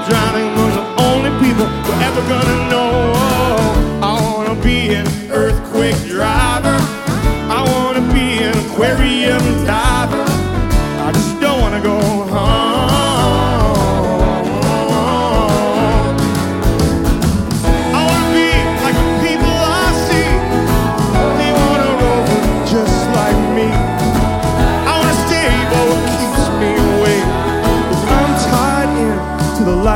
driving was the only people we're ever gonna know. I wanna be an earthquake driver. I wanna be an aquarium diver.